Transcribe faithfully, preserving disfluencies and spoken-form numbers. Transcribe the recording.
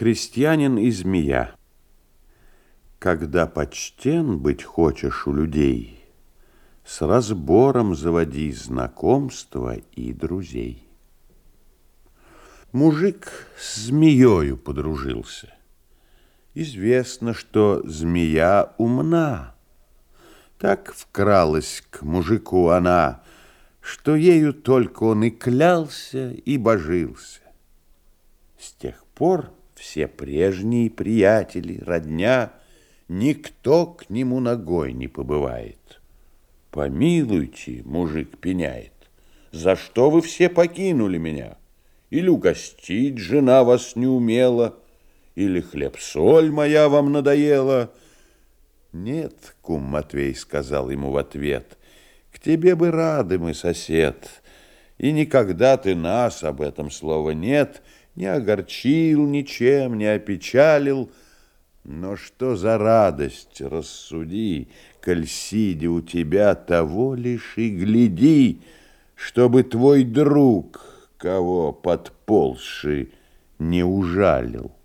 Крестьянин и змея. Когда почтен быть хочешь у людей, с разбором заводи знакомства и друзей. Мужик с змеёю подружился. Известно, что змея умна. Так вкралась к мужику она, что ею только он и клялся, и божился. С тех пор все прежние приятели, родня, никто к нему ногой не побывает. Помилуйте, мужик пеняет, за что вы все покинули меня? Или угостить жена вас не умела, или хлеб-соль моя вам надоела? Нет, кум Матвей сказал ему в ответ, к тебе бы рады мы, сосед, и никогда ты нас, об этом слова нет, не огорчил ничем, не опечалил. Но что за радость, рассуди, коль сидя у тебя, того лишь и гляди, чтобы твой друг, кого подползший, не ужалил.